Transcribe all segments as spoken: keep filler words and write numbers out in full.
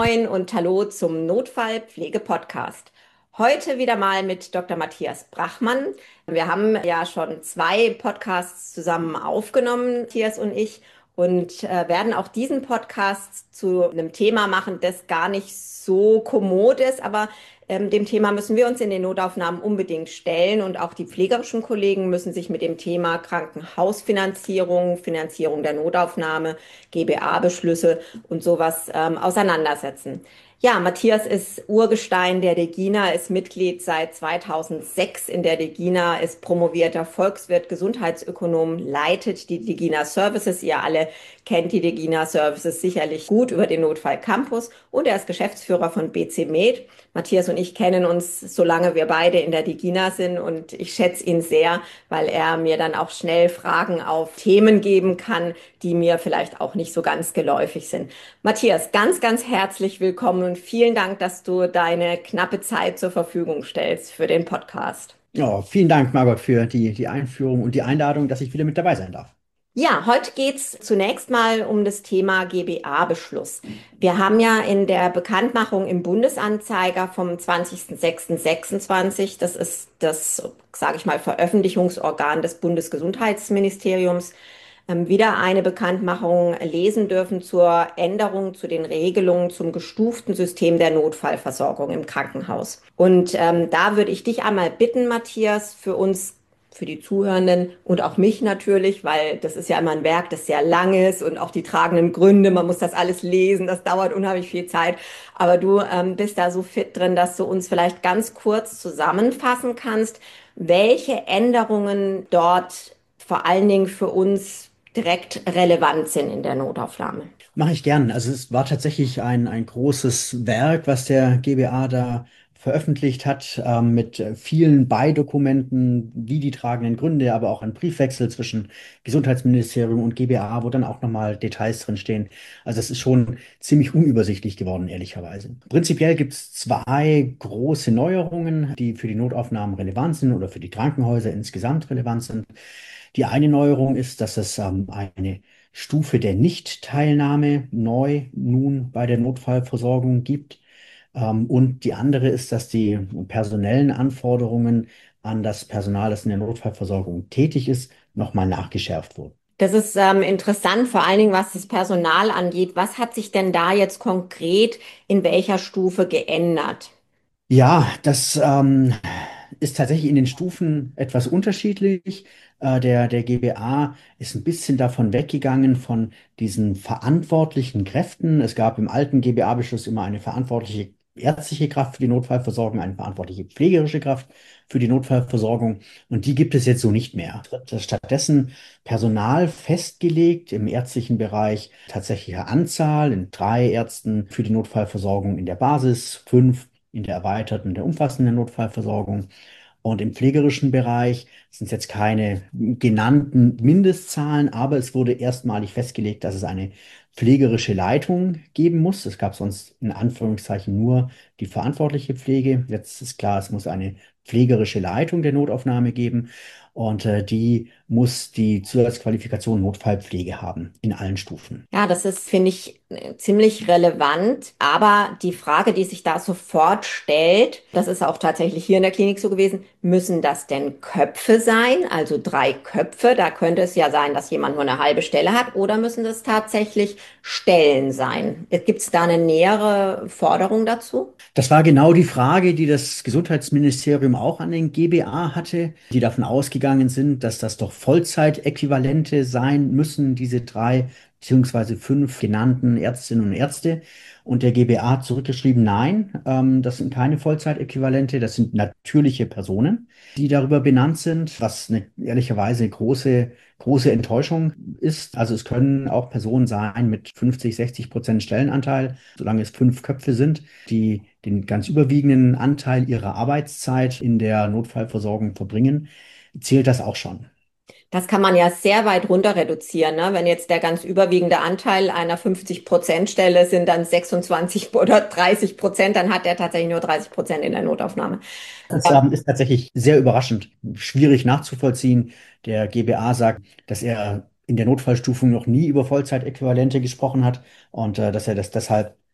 moin und hallo zum Notfallpflege-Podcast. Heute wieder mal mit Doktor Matthias Brachmann. Wir haben ja schon zwei Podcasts zusammen aufgenommen, Matthias und ich, und äh, werden auch diesen Podcast zu einem Thema machen, das gar nicht so kommod ist, aber ähm, dem Thema müssen wir uns in den Notaufnahmen unbedingt stellen und auch die pflegerischen Kollegen müssen sich mit dem Thema Krankenhausfinanzierung, Finanzierung der Notaufnahme, G B A-Beschlüsse und sowas ähm, auseinandersetzen. Ja, Matthias ist Urgestein der DEGINA, ist Mitglied seit zweitausendsechs in der DEGINA, ist promovierter Volkswirt, Gesundheitsökonom, leitet die DEGINA Services. Ihr alle kennt die DEGINA Services sicherlich gut über den Notfall Campus und er ist Geschäftsführer von B C Med. Matthias und ich kennen uns, solange wir beide in der DEGINA sind und ich schätze ihn sehr, weil er mir dann auch schnell Fragen auf Themen geben kann, die mir vielleicht auch nicht so ganz geläufig sind. Matthias, ganz, ganz herzlich willkommen und vielen Dank, dass du deine knappe Zeit zur Verfügung stellst für den Podcast. Ja, vielen Dank, Margot, für die, die Einführung und die Einladung, dass ich wieder mit dabei sein darf. Ja, heute geht's zunächst mal um das Thema G B A-Beschluss. Wir haben ja in der Bekanntmachung im Bundesanzeiger vom zwanzigsten sechsten sechsundzwanzig, das ist das, sage ich mal, Veröffentlichungsorgan des Bundesgesundheitsministeriums, ähm, wieder eine Bekanntmachung lesen dürfen zur Änderung, zu den Regelungen zum gestuften System der Notfallversorgung im Krankenhaus. Und ähm, da würde ich dich einmal bitten, Matthias, für uns, für die Zuhörenden und auch mich natürlich, weil das ist ja immer ein Werk, das sehr lang ist und auch die tragenden Gründe, man muss das alles lesen, das dauert unheimlich viel Zeit. Aber du ähm, bist da so fit drin, dass du uns vielleicht ganz kurz zusammenfassen kannst, welche Änderungen dort vor allen Dingen für uns direkt relevant sind in der Notaufnahme. Mache ich gern. Also es war tatsächlich ein, ein großes Werk, was der G B A da veröffentlicht hat, ähm, mit äh, vielen Beidokumenten, wie die tragenden Gründe, aber auch ein Briefwechsel zwischen Gesundheitsministerium und G B A, wo dann auch nochmal Details drin stehen. Also es ist schon ziemlich unübersichtlich geworden, ehrlicherweise. Prinzipiell gibt es zwei große Neuerungen, die für die Notaufnahmen relevant sind oder für die Krankenhäuser insgesamt relevant sind. Die eine Neuerung ist, dass es ähm, eine Stufe der Nichtteilnahme neu nun bei der Notfallversorgung gibt. Ähm, und die andere ist, dass die personellen Anforderungen an das Personal, das in der Notfallversorgung tätig ist, nochmal nachgeschärft wurden. Das ist ähm, interessant, vor allen Dingen was das Personal angeht. Was hat sich denn da jetzt konkret in welcher Stufe geändert? Ja, das ähm, ist tatsächlich in den Stufen etwas unterschiedlich. Äh, der, der G B A ist ein bisschen davon weggegangen von diesen verantwortlichen Kräften. Es gab im alten G B A-Beschluss immer eine verantwortliche ärztliche Kraft für die Notfallversorgung, eine verantwortliche pflegerische Kraft für die Notfallversorgung. Und die gibt es jetzt so nicht mehr. Es wird stattdessen Personal festgelegt im ärztlichen Bereich, tatsächliche Anzahl in drei Ärzten für die Notfallversorgung in der Basis, fünf in der erweiterten, der umfassenden Notfallversorgung. Und im pflegerischen Bereich sind es jetzt keine genannten Mindestzahlen, aber es wurde erstmalig festgelegt, dass es eine pflegerische Leitung geben muss. Es gab sonst in Anführungszeichen nur die verantwortliche Pflege. Jetzt ist klar, es muss eine pflegerische Leitung der Notaufnahme geben und äh, die muss die Zusatzqualifikation Notfallpflege haben in allen Stufen. Ja, das ist, finde ich, äh, ziemlich relevant. Aber die Frage, die sich da sofort stellt, das ist auch tatsächlich hier in der Klinik so gewesen, müssen das denn Köpfe sein? Also drei Köpfe? Da könnte es ja sein, dass jemand nur eine halbe Stelle hat. Oder müssen das tatsächlich Stellen sein? Gibt es da eine nähere Forderung dazu? Das war genau die Frage, die das Gesundheitsministerium auch an den G B A hatte, die davon ausgegangen sind, dass das doch Vollzeitäquivalente sein müssen, diese drei beziehungsweise fünf genannten Ärztinnen und Ärzte. Und der G B A hat zurückgeschrieben, nein, ähm, das sind keine Vollzeitäquivalente, das sind natürliche Personen, die darüber benannt sind, was eine, ehrlicherweise eine große, große Enttäuschung ist. Also es können auch Personen sein mit fünfzig, sechzig Prozent Stellenanteil, solange es fünf Köpfe sind, die den ganz überwiegenden Anteil ihrer Arbeitszeit in der Notfallversorgung verbringen, zählt das auch schon. Das kann man ja sehr weit runter reduzieren, ne? Wenn jetzt der ganz überwiegende Anteil einer fünfzig-Prozent-Stelle sind dann sechsundzwanzig oder dreißig Prozent, dann hat er tatsächlich nur dreißig Prozent in der Notaufnahme. Das ähm, ist tatsächlich sehr überraschend, schwierig nachzuvollziehen. Der G B A sagt, dass er in der Notfallstufung noch nie über Vollzeitäquivalente gesprochen hat und äh, dass er das deshalb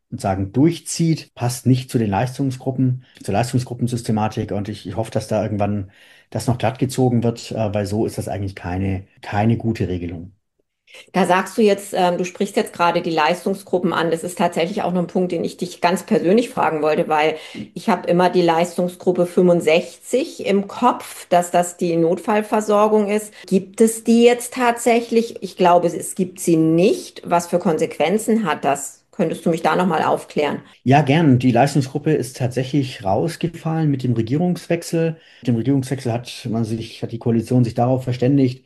sagen, durchzieht, passt nicht zu den Leistungsgruppen, zur Leistungsgruppensystematik. Und ich, ich hoffe, dass da irgendwann das noch glatt gezogen wird, äh, weil so ist das eigentlich keine, keine gute Regelung. Da sagst du jetzt, ähm, du sprichst jetzt gerade die Leistungsgruppen an. Das ist tatsächlich auch noch ein Punkt, den ich dich ganz persönlich fragen wollte, weil ich habe immer die Leistungsgruppe fünfundsechzig im Kopf, dass das die Notfallversorgung ist. Gibt es die jetzt tatsächlich? Ich glaube, es gibt sie nicht. Was für Konsequenzen hat das? Könntest du mich da nochmal aufklären? Ja, gern. Die Leistungsgruppe ist tatsächlich rausgefallen mit dem Regierungswechsel. Mit dem Regierungswechsel hat man sich, hat die Koalition sich darauf verständigt,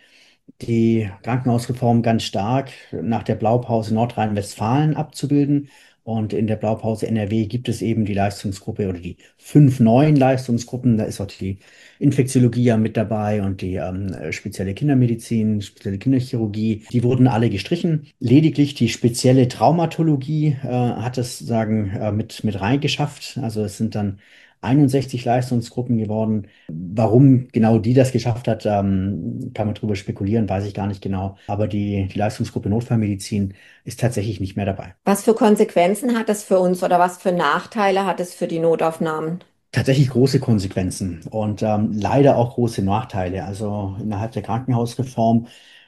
die Krankenhausreform ganz stark nach der Blaupause Nordrhein-Westfalen abzubilden. Und in der Blaupause N R W gibt es eben die Leistungsgruppe oder die fünf neuen Leistungsgruppen. Da ist auch die Infektiologie ja mit dabei und die ähm, spezielle Kindermedizin, spezielle Kinderchirurgie. Die wurden alle gestrichen. Lediglich die spezielle Traumatologie äh, hat es sagen äh, mit, mit reingeschafft. Also es sind dann einundsechzig Leistungsgruppen geworden. Warum genau die das geschafft hat, ähm, kann man drüber spekulieren, weiß ich gar nicht genau. Aber die, die Leistungsgruppe Notfallmedizin ist tatsächlich nicht mehr dabei. Was für Konsequenzen hat das für uns oder was für Nachteile hat es für die Notaufnahmen? Tatsächlich große Konsequenzen und ähm, leider auch große Nachteile. Also innerhalb der Krankenhausreform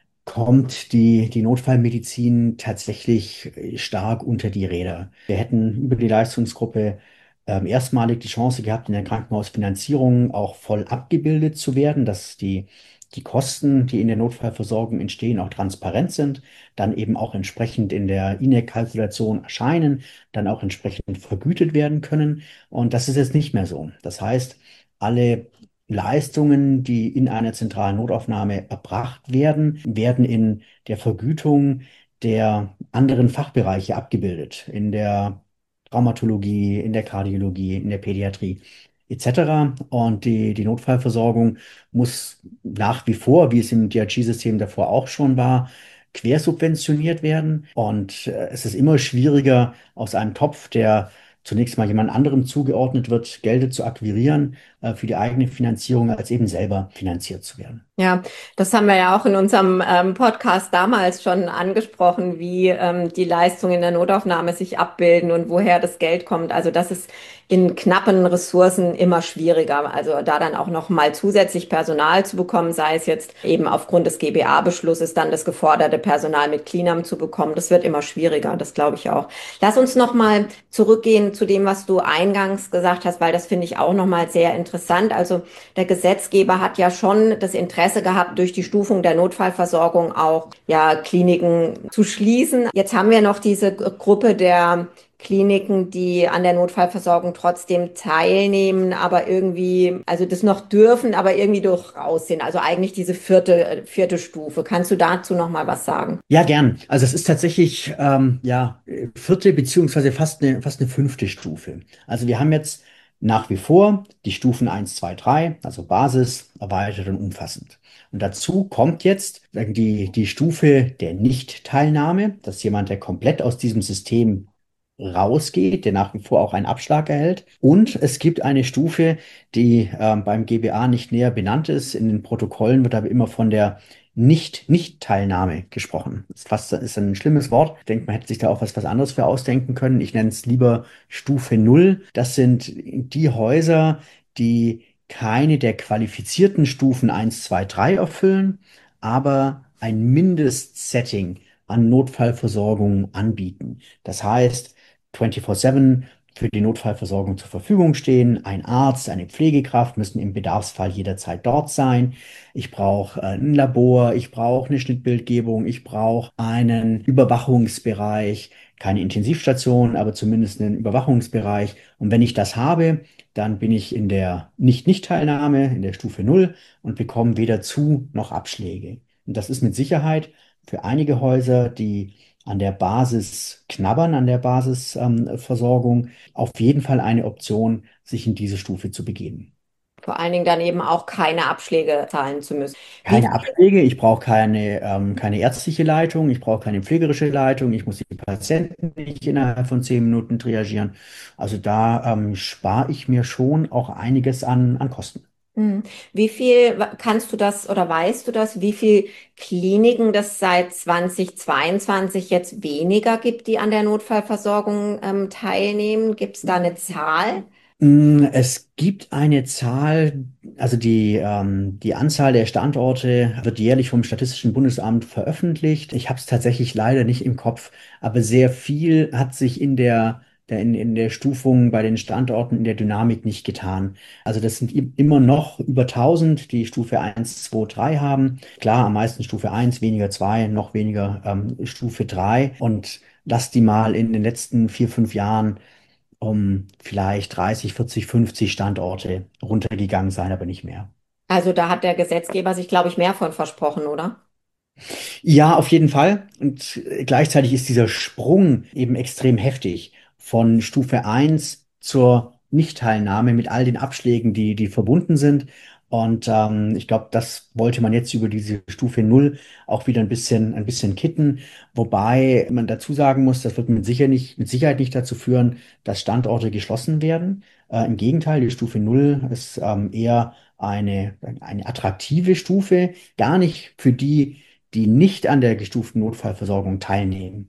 kommt die, die Notfallmedizin tatsächlich äh, stark unter die Räder. Wir hätten über die Leistungsgruppe ähm, erstmalig die Chance gehabt, in der Krankenhausfinanzierung auch voll abgebildet zu werden, dass die, die Kosten, die in der Notfallversorgung entstehen, auch transparent sind, dann eben auch entsprechend in der I N E C-Kalkulation erscheinen, dann auch entsprechend vergütet werden können. Und das ist jetzt nicht mehr so. Das heißt, alle Leistungen, die in einer zentralen Notaufnahme erbracht werden, werden in der Vergütung der anderen Fachbereiche abgebildet, in der Traumatologie, in der Kardiologie, in der Pädiatrie et cetera. Und die, die Notfallversorgung muss nach wie vor, wie es im D R G-System davor auch schon war, quersubventioniert werden. Und äh, es ist immer schwieriger, aus einem Topf, der zunächst mal jemand anderem zugeordnet wird, Gelder zu akquirieren äh, für die eigene Finanzierung, als eben selber finanziert zu werden. Ja, das haben wir ja auch in unserem ähm, Podcast damals schon angesprochen, wie ähm, die Leistungen in der Notaufnahme sich abbilden und woher das Geld kommt. Also das ist in knappen Ressourcen immer schwieriger. Also da dann auch noch mal zusätzlich Personal zu bekommen, sei es jetzt eben aufgrund des G B A-Beschlusses dann das geforderte Personal mit CleanAm zu bekommen, das wird immer schwieriger. Das glaube ich auch. Lass uns noch mal zurückgehen zu dem, was du eingangs gesagt hast, weil das finde ich auch noch mal sehr interessant. Also der Gesetzgeber hat ja schon das Interesse gehabt, durch die Stufung der Notfallversorgung auch ja Kliniken zu schließen. Jetzt haben wir noch diese Gruppe der Kliniken, die an der Notfallversorgung trotzdem teilnehmen, aber irgendwie, also das noch dürfen, aber irgendwie durch raus sind. Also eigentlich diese vierte, vierte Stufe. Kannst du dazu noch mal was sagen? Ja, gern. Also es ist tatsächlich ähm, ja vierte beziehungsweise fast eine, fast eine fünfte Stufe. Also wir haben jetzt nach wie vor die Stufen eins, zwei, drei, also Basis, erweitert und umfassend. Und dazu kommt jetzt die, die Stufe der Nichtteilnahme. Das ist jemand, der komplett aus diesem System rausgeht, der nach wie vor auch einen Abschlag erhält. Und es gibt eine Stufe, die ähm, beim G B A nicht näher benannt ist. In den Protokollen wird aber immer von der Nicht-Nicht-Teilnahme gesprochen. Das ist fast ist ein schlimmes Wort. Ich denke, man hätte sich da auch was, was anderes für ausdenken können. Ich nenne es lieber Stufe Null. Das sind die Häuser, die keine der qualifizierten Stufen eins, zwei, drei erfüllen, aber ein Mindestsetting an Notfallversorgung anbieten. Das heißt, vierundzwanzig sieben für die Notfallversorgung zur Verfügung stehen. Ein Arzt, eine Pflegekraft müssen im Bedarfsfall jederzeit dort sein. Ich brauche äh, ein Labor, ich brauche eine Schnittbildgebung, ich brauche einen Überwachungsbereich, keine Intensivstation, aber zumindest einen Überwachungsbereich. Und wenn ich das habe, dann bin ich in der Nicht-Nicht-Teilnahme, in der Stufe Null und bekomme weder Zu- noch Abschläge. Und das ist mit Sicherheit für einige Häuser, die an der Basis knabbern, an der Basisversorgung, auf jeden Fall eine Option, sich in diese Stufe zu begeben. Vor allen Dingen dann eben auch keine Abschläge zahlen zu müssen. Wie Keine Abschläge, ich brauche keine, ähm, keine ärztliche Leitung, ich brauche keine pflegerische Leitung, ich muss die Patienten nicht innerhalb von zehn Minuten triagieren. Also da ähm, spare ich mir schon auch einiges an, an Kosten. Hm. Wie viel wa- kannst du das oder weißt du das, wie viel Kliniken das seit zwanzig zweiundzwanzig jetzt weniger gibt, die an der Notfallversorgung ähm, teilnehmen? Gibt es da eine Zahl? Mm, Es gibt eine Zahl, also die, ähm, die Anzahl der Standorte wird jährlich vom Statistischen Bundesamt veröffentlicht. Ich habe es tatsächlich leider nicht im Kopf, aber sehr viel hat sich in der, der, in, in der Stufung bei den Standorten in der Dynamik nicht getan. Also das sind i- immer noch über tausend, die Stufe eins, zwei, drei haben. Klar, am meisten Stufe eins, weniger zwei, noch weniger ähm, Stufe drei. Und lass die mal in den letzten vier, fünf Jahren um vielleicht dreißig, vierzig, fünfzig Standorte runtergegangen sein, aber nicht mehr. Also da hat der Gesetzgeber sich, glaube ich, mehr von versprochen, oder? Ja, auf jeden Fall. Und äh, gleichzeitig ist dieser Sprung eben extrem heftig von Stufe eins zur Nichtteilnahme mit all den Abschlägen, die, die verbunden sind. Und ähm, ich glaube, das wollte man jetzt über diese Stufe null auch wieder ein bisschen, ein bisschen kitten. Wobei man dazu sagen muss, das wird mit sicher nicht, mit Sicherheit nicht dazu führen, dass Standorte geschlossen werden. Äh, im Gegenteil, die Stufe null ist ähm, eher eine, eine attraktive Stufe, gar nicht für die, die nicht an der gestuften Notfallversorgung teilnehmen,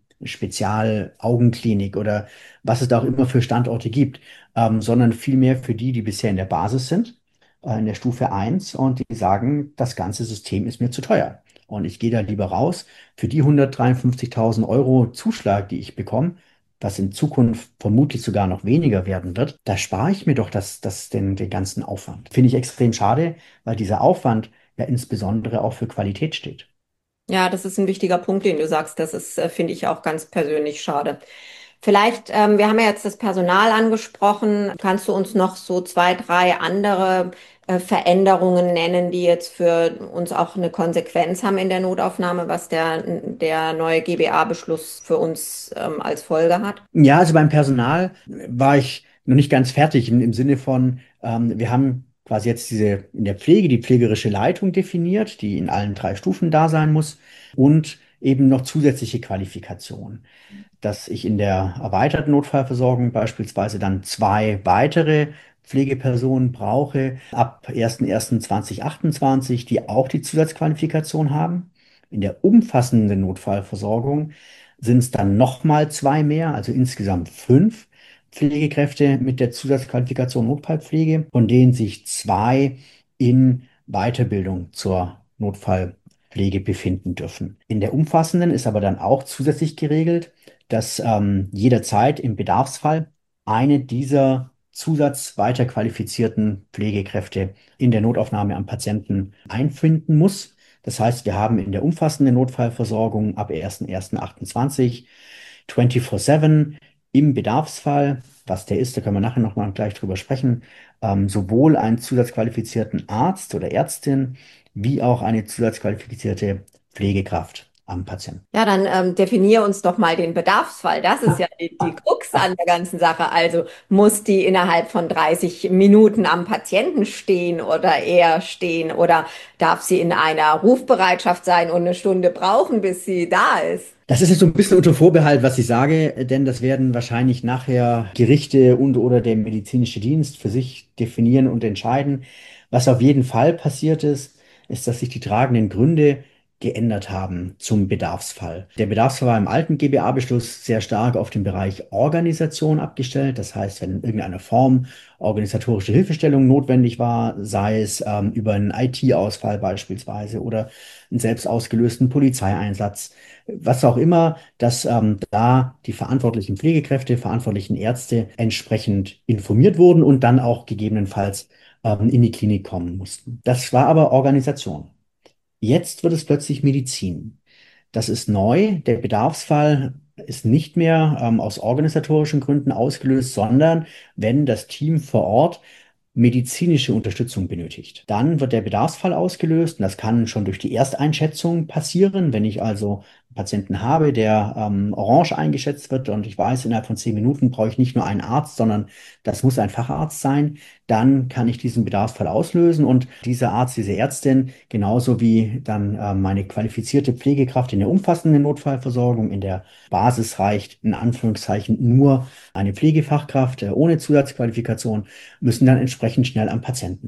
Spezialaugenklinik oder was es da auch immer für Standorte gibt, ähm, sondern vielmehr für die, die bisher in der Basis sind, äh, in der Stufe eins und die sagen, das ganze System ist mir zu teuer. Und ich gehe da lieber raus. Für die hundertdreiundfünfzigtausend Euro Zuschlag, die ich bekomme, was in Zukunft vermutlich sogar noch weniger werden wird, da spare ich mir doch das, das, den, den ganzen Aufwand. Finde ich extrem schade, weil dieser Aufwand ja insbesondere auch für Qualität steht. Ja, das ist ein wichtiger Punkt, den du sagst. Das ist, äh, finde ich auch ganz persönlich schade. Vielleicht, ähm, wir haben ja jetzt das Personal angesprochen. Kannst du uns noch so zwei, drei andere äh, Veränderungen nennen, die jetzt für uns auch eine Konsequenz haben in der Notaufnahme, was der, der neue G B A-Beschluss für uns ähm, als Folge hat? Ja, also beim Personal war ich noch nicht ganz fertig im, im Sinne von, ähm, wir haben quasi jetzt diese in der Pflege die pflegerische Leitung definiert, die in allen drei Stufen da sein muss und eben noch zusätzliche Qualifikationen, dass ich in der erweiterten Notfallversorgung beispielsweise dann zwei weitere Pflegepersonen brauche ab erster erster zweitausendachtundzwanzig, die auch die Zusatzqualifikation haben. In der umfassenden Notfallversorgung sind es dann nochmal zwei mehr, also insgesamt fünf Pflegekräfte mit der Zusatzqualifikation Notfallpflege, von denen sich zwei in Weiterbildung zur Notfallpflege befinden dürfen. In der umfassenden ist aber dann auch zusätzlich geregelt, dass ähm, jederzeit im Bedarfsfall eine dieser Zusatz weiter qualifizierten Pflegekräfte in der Notaufnahme am Patienten einfinden muss. Das heißt, wir haben in der umfassenden Notfallversorgung ab erster erster achtundzwanzig vierundzwanzig sieben im Bedarfsfall, was der ist, da können wir nachher nochmal gleich drüber sprechen, ähm, sowohl einen zusatzqualifizierten Arzt oder Ärztin wie auch eine zusatzqualifizierte Pflegekraft am Patienten. Ja, dann ähm, definier uns doch mal den Bedarfsfall. Das ist ja die, die Krux an der ganzen Sache. Also muss die innerhalb von dreißig Minuten am Patienten stehen oder eher stehen oder darf sie in einer Rufbereitschaft sein und eine Stunde brauchen, bis sie da ist? Das ist jetzt so ein bisschen unter Vorbehalt, was ich sage, denn das werden wahrscheinlich nachher Gerichte und oder der medizinische Dienst für sich definieren und entscheiden. Was auf jeden Fall passiert ist, ist, dass sich die tragenden Gründe geändert haben zum Bedarfsfall. Der Bedarfsfall war im alten G B A-Beschluss sehr stark auf den Bereich Organisation abgestellt. Das heißt, wenn in irgendeiner Form organisatorische Hilfestellung notwendig war, sei es ähm, über einen I T-Ausfall beispielsweise oder einen selbst ausgelösten Polizeieinsatz, was auch immer, dass ähm, da die verantwortlichen Pflegekräfte, verantwortlichen Ärzte entsprechend informiert wurden und dann auch gegebenenfalls ähm, in die Klinik kommen mussten. Das war aber Organisation. Jetzt wird es plötzlich Medizin. Das ist neu. Der Bedarfsfall ist nicht mehr ähm, aus organisatorischen Gründen ausgelöst, sondern wenn das Team vor Ort medizinische Unterstützung benötigt. Dann wird der Bedarfsfall ausgelöst und das kann schon durch die Ersteinschätzung passieren. Wenn ich also einen Patienten habe, der ähm, orange eingeschätzt wird und ich weiß, innerhalb von zehn Minuten brauche ich nicht nur einen Arzt, sondern das muss ein Facharzt sein, dann kann ich diesen Bedarfsfall auslösen und dieser Arzt, diese Ärztin, genauso wie dann äh, meine qualifizierte Pflegekraft in der umfassenden Notfallversorgung, in der Basis reicht in Anführungszeichen nur eine Pflegefachkraft äh, ohne Zusatzqualifikation, müssen dann entsprechend schnell am Patienten sein.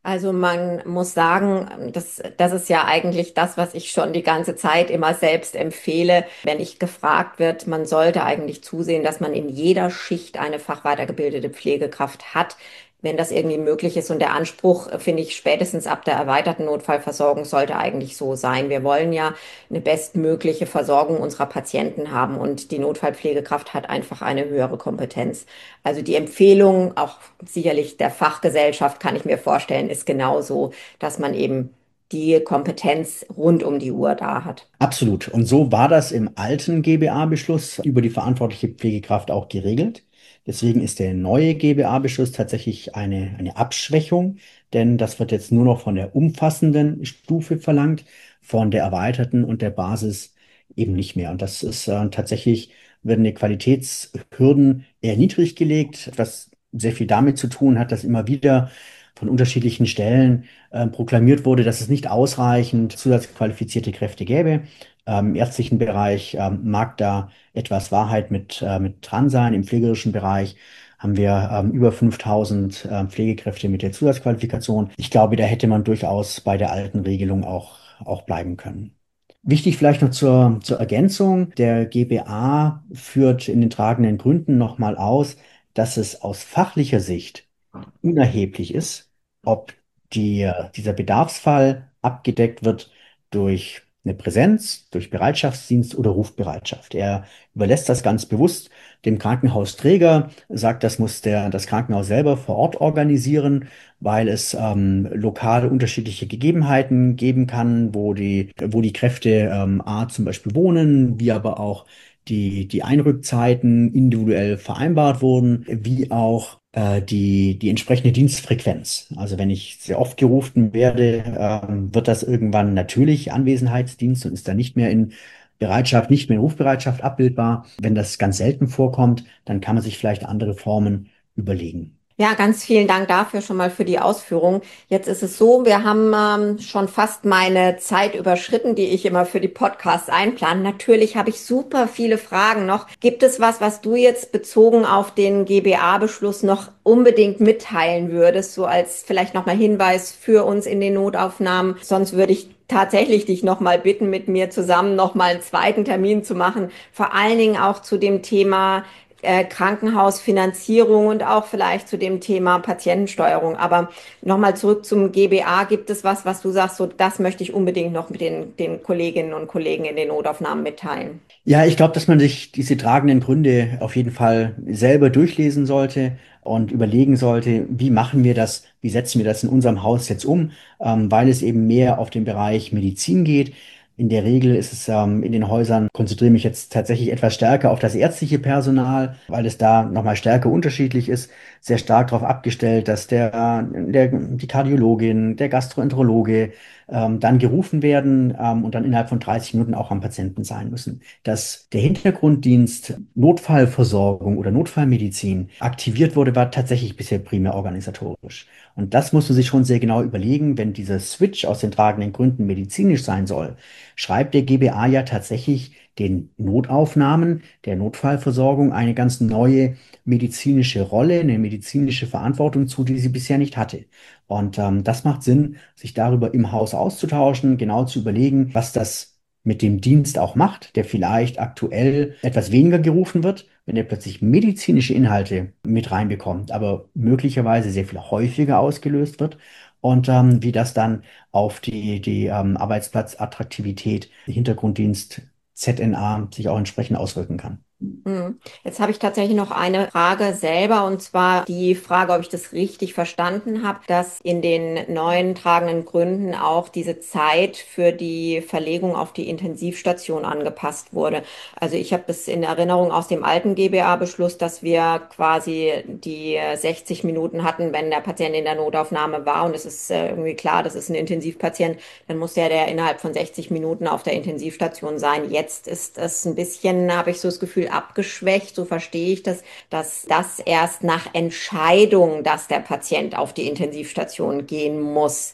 Also man muss sagen, das, das ist ja eigentlich das, was ich schon die ganze Zeit immer selbst empfehle. Wenn ich gefragt wird, man sollte eigentlich zusehen, dass man in jeder Schicht eine fachweitergebildete Pflegekraft hat. Wenn das irgendwie möglich ist. Und der Anspruch, äh, finde ich, spätestens ab der erweiterten Notfallversorgung sollte eigentlich so sein. Wir wollen ja eine bestmögliche Versorgung unserer Patienten haben und die Notfallpflegekraft hat einfach eine höhere Kompetenz. Also die Empfehlung, auch sicherlich der Fachgesellschaft, kann ich mir vorstellen, ist genauso, dass man eben die Kompetenz rund um die Uhr da hat. Absolut. Und so war das im alten G B A-Beschluss über die verantwortliche Pflegekraft auch geregelt. Deswegen ist der neue G B A-Beschluss tatsächlich eine, eine Abschwächung, denn das wird jetzt nur noch von der umfassenden Stufe verlangt, von der erweiterten und der Basis eben nicht mehr. Und das ist äh, tatsächlich, werden die Qualitätshürden eher niedrig gelegt, was sehr viel damit zu tun hat, dass immer wieder von unterschiedlichen Stellen äh, proklamiert wurde, dass es nicht ausreichend zusatzqualifizierte Kräfte gäbe. Ähm, Im ärztlichen Bereich ähm, mag da etwas Wahrheit mit, äh, mit dran sein. Im pflegerischen Bereich haben wir ähm, über fünftausend äh, Pflegekräfte mit der Zusatzqualifikation. Ich glaube, da hätte man durchaus bei der alten Regelung auch, auch bleiben können. Wichtig vielleicht noch zur, zur Ergänzung. Der G B A führt in den tragenden Gründen nochmal aus, dass es aus fachlicher Sicht unerheblich ist, ob die, dieser Bedarfsfall abgedeckt wird durch eine Präsenz, durch Bereitschaftsdienst oder Rufbereitschaft. Er überlässt das ganz bewusst dem Krankenhausträger, sagt, das muss der, das Krankenhaus selber vor Ort organisieren, weil es ähm, lokal unterschiedliche Gegebenheiten geben kann, wo die, wo die Kräfte ähm, A zum Beispiel wohnen, wie aber auch die, die Einrückzeiten individuell vereinbart wurden, wie auch äh, die, die entsprechende Dienstfrequenz. Also wenn ich sehr oft gerufen werde, ähm, wird das irgendwann natürlich Anwesenheitsdienst und ist dann nicht mehr in Bereitschaft, nicht mehr in Rufbereitschaft abbildbar. Wenn das ganz selten vorkommt, dann kann man sich vielleicht andere Formen überlegen. Ja, ganz vielen Dank dafür schon mal für die Ausführung. Jetzt ist es so, wir haben ähm, schon fast meine Zeit überschritten, die ich immer für die Podcasts einplane. Natürlich habe ich super viele Fragen noch. Gibt es was, was du jetzt bezogen auf den G B A-Beschluss noch unbedingt mitteilen würdest, so als vielleicht nochmal Hinweis für uns in den Notaufnahmen? Sonst würde ich tatsächlich dich nochmal bitten, mit mir zusammen nochmal einen zweiten Termin zu machen. Vor allen Dingen auch zu dem Thema äh, Krankenhausfinanzierung und auch vielleicht zu dem Thema Patientensteuerung. Aber nochmal zurück zum G B A. Gibt es was, was du sagst, so das möchte ich unbedingt noch mit den, den Kolleginnen und Kollegen in den Notaufnahmen mitteilen? Ja, ich glaube, dass man sich diese tragenden Gründe auf jeden Fall selber durchlesen sollte und überlegen sollte, wie machen wir das, wie setzen wir das in unserem Haus jetzt um, ähm, weil es eben mehr auf den Bereich Medizin geht. In der Regel ist es ähm, in den Häusern, konzentriere mich jetzt tatsächlich etwas stärker auf das ärztliche Personal, weil es da nochmal stärker unterschiedlich ist, sehr stark darauf abgestellt, dass der, der, die Kardiologin, der Gastroenterologe ähm, dann gerufen werden ähm, und dann innerhalb von dreißig Minuten auch am Patienten sein müssen. Dass der Hintergrunddienst Notfallversorgung oder Notfallmedizin aktiviert wurde, war tatsächlich bisher primär organisatorisch. Und das muss man sich schon sehr genau überlegen, wenn dieser Switch aus den tragenden Gründen medizinisch sein soll, schreibt der G B A ja tatsächlich den Notaufnahmen, der Notfallversorgung eine ganz neue medizinische Rolle, eine medizinische Verantwortung zu, die sie bisher nicht hatte. Und ähm, das macht Sinn, sich darüber im Haus auszutauschen, genau zu überlegen, was das mit dem Dienst auch macht, der vielleicht aktuell etwas weniger gerufen wird, wenn er plötzlich medizinische Inhalte mit reinbekommt, aber möglicherweise sehr viel häufiger ausgelöst wird. Und ähm, wie das dann auf die, die ähm, Arbeitsplatzattraktivität, Hintergrunddienst, Z N A sich auch entsprechend auswirken kann. Hm. Jetzt habe ich tatsächlich noch eine Frage selber und zwar die Frage, ob ich das richtig verstanden habe, dass in den neuen tragenden Gründen auch diese Zeit für die Verlegung auf die Intensivstation angepasst wurde. Also ich habe das in Erinnerung aus dem alten G B A-Beschluss, dass wir quasi die äh, sechzig Minuten hatten, wenn der Patient in der Notaufnahme war und es ist äh, irgendwie klar, das ist ein Intensivpatient, dann muss der, der innerhalb von sechzig Minuten auf der Intensivstation sein. Jetzt ist es ein bisschen, habe ich so das Gefühl, abgeschwächt, so verstehe ich das, dass das erst nach Entscheidung, dass der Patient auf die Intensivstation gehen muss,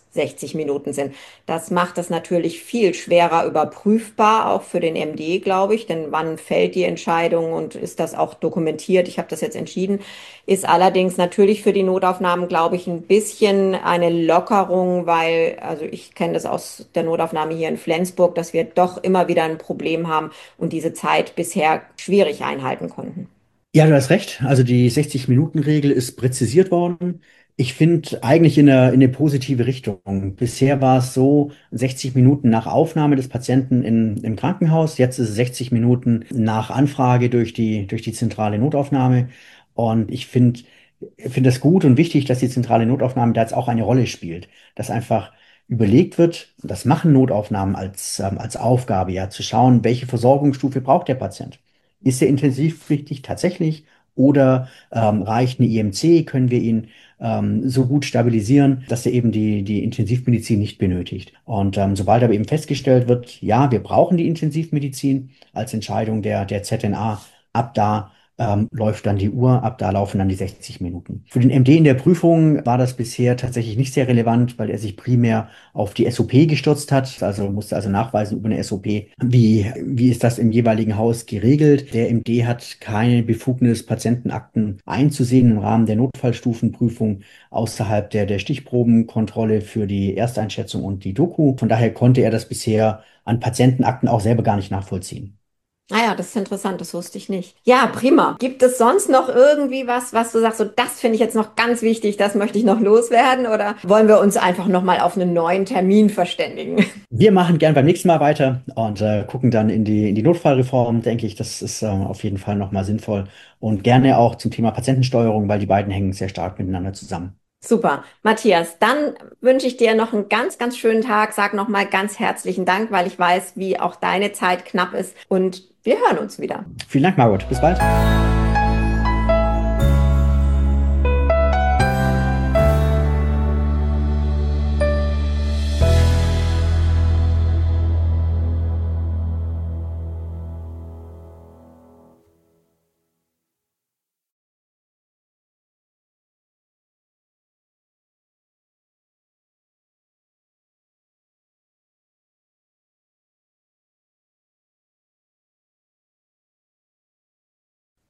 sechzig Minuten sind. Das macht es natürlich viel schwerer überprüfbar, auch für den M D, glaube ich, denn wann fällt die Entscheidung und ist das auch dokumentiert? Ich habe das jetzt entschieden. Ist allerdings natürlich für die Notaufnahmen, glaube ich, ein bisschen eine Lockerung, weil, also ich kenne das aus der Notaufnahme hier in Flensburg, dass wir doch immer wieder ein Problem haben und diese Zeit bisher schwierig einhalten konnten. Ja, du hast recht. Also die sechzig-Minuten-Regel ist präzisiert worden. Ich finde eigentlich in eine, in eine positive Richtung. Bisher war es so, sechzig Minuten nach Aufnahme des Patienten in, im Krankenhaus. Jetzt ist es sechzig Minuten nach Anfrage durch die, durch die zentrale Notaufnahme. Und ich finde, finde es gut und wichtig, dass die zentrale Notaufnahme da jetzt auch eine Rolle spielt. Dass einfach überlegt wird, das machen Notaufnahmen als, ähm, als Aufgabe, ja, zu schauen, welche Versorgungsstufe braucht der Patient. Ist er intensivpflichtig tatsächlich oder ähm, reicht eine I M C? Können wir ihn ähm, so gut stabilisieren, dass er eben die, die Intensivmedizin nicht benötigt? Und ähm, sobald aber eben festgestellt wird, ja, wir brauchen die Intensivmedizin als Entscheidung der, der Z N A, ab da ähm, läuft dann die Uhr, ab da laufen dann die sechzig Minuten. Für den M D in der Prüfung war das bisher tatsächlich nicht sehr relevant, weil er sich primär auf die S O P gestürzt hat, also musste also nachweisen über eine S O P, wie, wie ist das im jeweiligen Haus geregelt. Der M D hat keine Befugnis, Patientenakten einzusehen im Rahmen der Notfallstufenprüfung außerhalb der, der Stichprobenkontrolle für die Ersteinschätzung und die Doku. Von daher konnte er das bisher an Patientenakten auch selber gar nicht nachvollziehen. Ah ja, das ist interessant, das wusste ich nicht. Ja, prima. Gibt es sonst noch irgendwie was, was du sagst, so das finde ich jetzt noch ganz wichtig, das möchte ich noch loswerden? Oder wollen wir uns einfach nochmal auf einen neuen Termin verständigen? Wir machen gern beim nächsten Mal weiter und äh, gucken dann in die, in die Notfallreform, denke ich. Das ist äh, auf jeden Fall nochmal sinnvoll. Und gerne auch zum Thema Patientensteuerung, weil die beiden hängen sehr stark miteinander zusammen. Super. Matthias, dann wünsche ich dir noch einen ganz, ganz schönen Tag. Sag nochmal ganz herzlichen Dank, weil ich weiß, wie auch deine Zeit knapp ist. Und wir hören uns wieder. Vielen Dank, Margot. Bis bald.